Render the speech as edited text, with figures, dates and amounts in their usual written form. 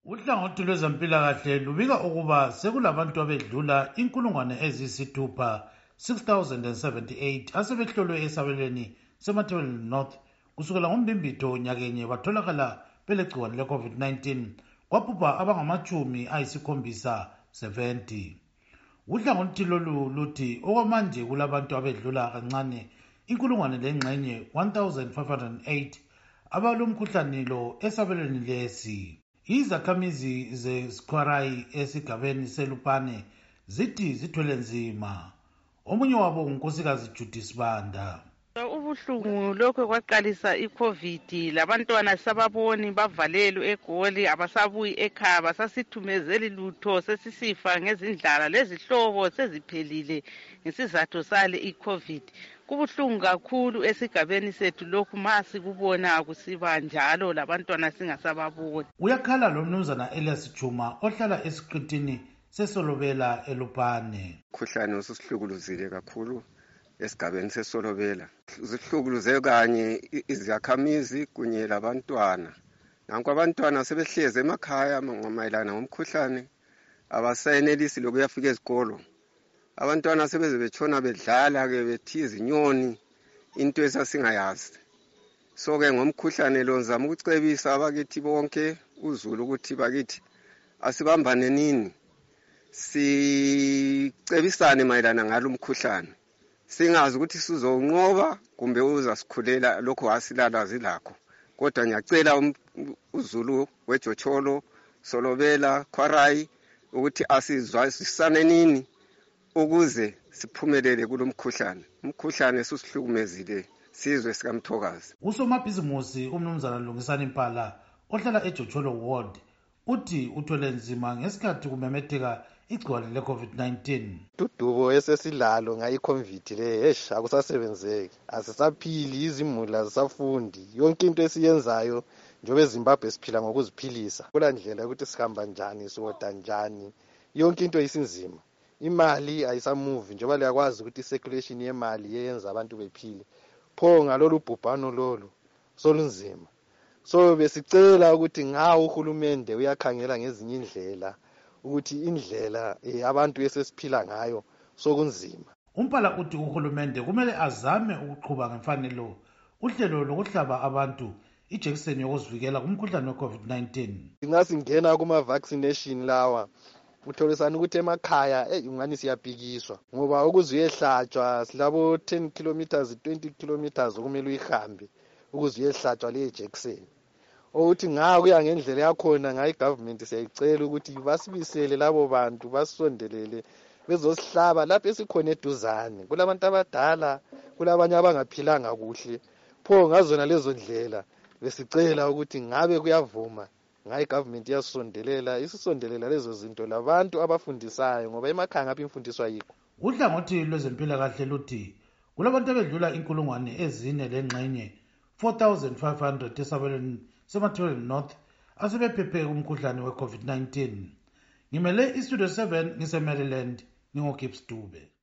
Uhlangothi lwezempilakahle lubika ukuba sekulabantu abedlula 6,078 asebehlolwe esabelweni seMatabeleland North kusukela ngoMbimbithi nyakenye batholakala belegciwane le-COVID-19 kwabhubha abangama-70. Uhlangothi lolu luthi okwamanje kulabantu abedlula kancane 1,508 abalomkhuhlane lo esabelweni lesi. Izakhamizi zeSkhwarayi esigabeni seLupane zithi zithwele nzima. Omunye wabo ngunkosikazi Judy Sibanda. Ubuhlungu lokho kwaqalisa iCovid, labantwana sababoni bavalelwe eGoli, abasabuyi ekhaya, basasithumezeli lutho, sesisifa ngezindlala, lezihlobo seziphelile ngesizathu sale iCovid. Kubuhlungu kakhulu esigabeni sethu lokhu masikubona kusiba njalo labantwana singasababoni. Uyakhala lo mnumzana Elias Chuma ohlala esiqithini seSolobela eLupane. Umkhuhlane ususihlukuluzile kakhulu esigabeni seSolobela. Zihlukuluze kanye izakhamizi kunye labantwana. Nanku abantwana sebehleze emakhaya mayelana ngomkhuhlane, abasayenelisi lokuyafika ezikolo. Abantwana sebeze betshona bedlala ke bethiza inyoni, into esasingayazi. So ke ngomkhuhlane lo ngizama ukucebisa abakithi bonke uZulu ukuthi bakithi asibambane nini sicebisane mayelana ngalo umkhuhlane, singazi ukuthi sizonqoba kumbe uzasikhulela lokho asilalazi lakho. Kodwa ngiyacela uZulu weJocholo, Solobela, Khwarayi ukuthi asizwisane nini ukuze siphumelele kulomkhuhlane. Umkhuhlane susihlukumezile sizwe sikaMthokazi. Usomabhizimusi umnumzana Lungisani Mpala ohlala eJocholo Ward uthi uthwele nzima ngesikhathi kumemetheka igciwane le-COVID-19. Udubo esesilalo ngayi-COVID le akusasebenzeki, asisaphili, izimuli azisafundi, yonke into esiyenzayo njengoba eZimbabwe siphila ngokuziphilisa. Kula ndlela yokuthi sihamba njani, siwoda njani, yonke into isinzima. Imali ayisamuvi njengoba liyakwazi ukuthi i-circulation yemali yenza abantu bephile. Pho ngalolu bhubhano lolu solunzima. So besicela ukuthi ngawo uhulumende uyakhangela ngezinye indlela ukuthi indlela abantu esesiphila ngayo sokunzima. Umpala uthi uhulumende kumele azame ukuqhuba ngemfanelo uhlelo lokuhlaba abantu ijekiseni yokuzivikela kumkhuhlane we-COVID-19. Singena kuma-vaccination lawa utholisana ukuthi emakhaya ungani siyabhikiswa ngoba ukuze uyehlatshwa silabo 10 kilometers 20 kilometers okumele uyihambe ukuze uyehlatshwa le jekiseni. Ukuthi kuya ngendlela yakhona ngayi government siyayicela ukuthi basibisele labo bantu basondelele bezosihlaba lapho esikhona eduzane. Kulabantu abadala, kulabanye abangaphilanga kuhle. Pho ngazona lezo ndlela besicela ukuthi ngabe kuyavuma ngayi government yasondelela isisondelela lezo zinto labantu abafundisayo ngoba emakhaya ngapha imfundiswa yikho. Uhlangothi lwezempilakahle luthi kulabantu abedlula 4,000 4,500 esabelweni seMatabeleland North asebephephe umkhuhlane we-COVID-19. Ngimele iStudio 7 ngise-Maryland, ngingoGibbs Dube.